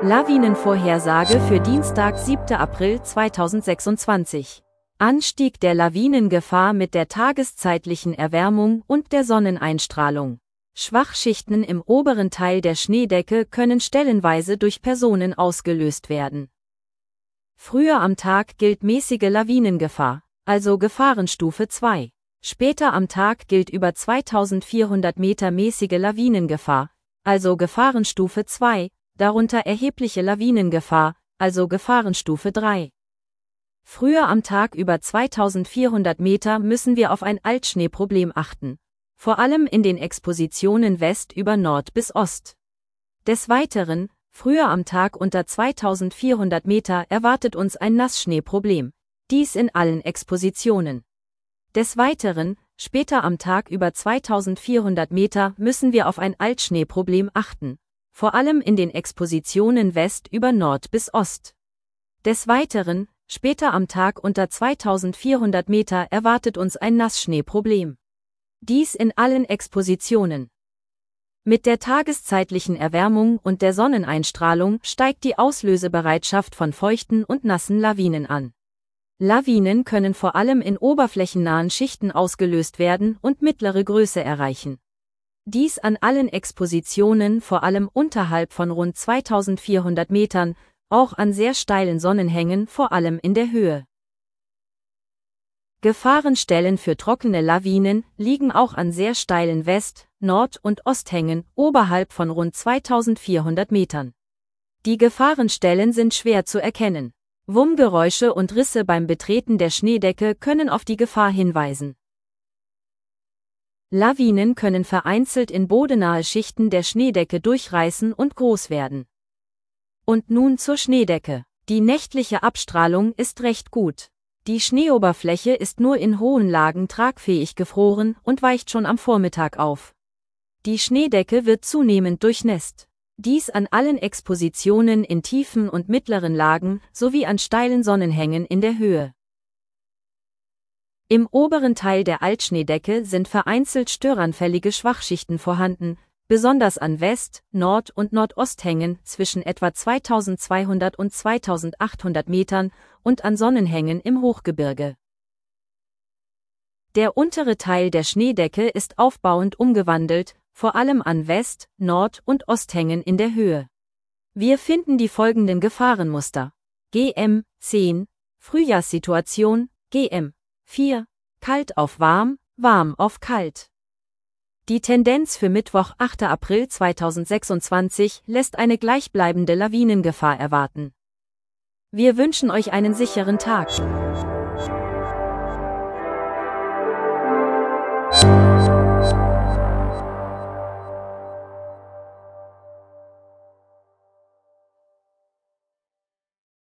Lawinenvorhersage für Dienstag, 7. April 2026. Anstieg der Lawinengefahr mit der tageszeitlichen Erwärmung und der Sonneneinstrahlung. Schwachschichten im oberen Teil der Schneedecke können stellenweise durch Personen ausgelöst werden. Früher am Tag gilt mäßige Lawinengefahr, also Gefahrenstufe 2. Später am Tag gilt über 2400 Meter mäßige Lawinengefahr, also Gefahrenstufe 2, darunter erhebliche Lawinengefahr, also Gefahrenstufe 3. Früher am Tag über 2400 Meter müssen wir auf ein Altschneeproblem achten, vor allem in den Expositionen West über Nord bis Ost. Des Weiteren, früher am Tag unter 2400 Meter erwartet uns ein Nassschneeproblem, dies in allen Expositionen. Des Weiteren, später am Tag über 2400 Meter müssen wir auf ein Altschneeproblem achten, vor allem in den Expositionen West über Nord bis Ost. Des Weiteren, später am Tag unter 2400 Meter erwartet uns ein Nassschneeproblem. Dies in allen Expositionen. Mit der tageszeitlichen Erwärmung und der Sonneneinstrahlung steigt die Auslösebereitschaft von feuchten und nassen Lawinen an. Lawinen können vor allem in oberflächennahen Schichten ausgelöst werden und mittlere Größe erreichen. Dies an allen Expositionen, vor allem unterhalb von rund 2400 Metern, auch an sehr steilen Sonnenhängen, vor allem in der Höhe. Gefahrenstellen für trockene Lawinen liegen auch an sehr steilen West-, Nord- und Osthängen oberhalb von rund 2400 Metern. Die Gefahrenstellen sind schwer zu erkennen. Wummgeräusche und Risse beim Betreten der Schneedecke können auf die Gefahr hinweisen. Lawinen können vereinzelt in bodennahe Schichten der Schneedecke durchreißen und groß werden. Und nun zur Schneedecke. Die nächtliche Abstrahlung ist recht gut. Die Schneeoberfläche ist nur in hohen Lagen tragfähig gefroren und weicht schon am Vormittag auf. Die Schneedecke wird zunehmend durchnässt. Dies an allen Expositionen in tiefen und mittleren Lagen sowie an steilen Sonnenhängen in der Höhe. Im oberen Teil der Altschneedecke sind vereinzelt störanfällige Schwachschichten vorhanden, besonders an West-, Nord- und Nordosthängen zwischen etwa 2200 und 2800 Metern und an Sonnenhängen im Hochgebirge. Der untere Teil der Schneedecke ist aufbauend umgewandelt, vor allem an West-, Nord- und Osthängen in der Höhe. Wir finden die folgenden Gefahrenmuster. GM 10, Frühjahrssituation, GM 4, kalt auf warm, warm auf kalt. Die Tendenz für Mittwoch, 8. April 2026 lässt eine gleichbleibende Lawinengefahr erwarten. Wir wünschen euch einen sicheren Tag.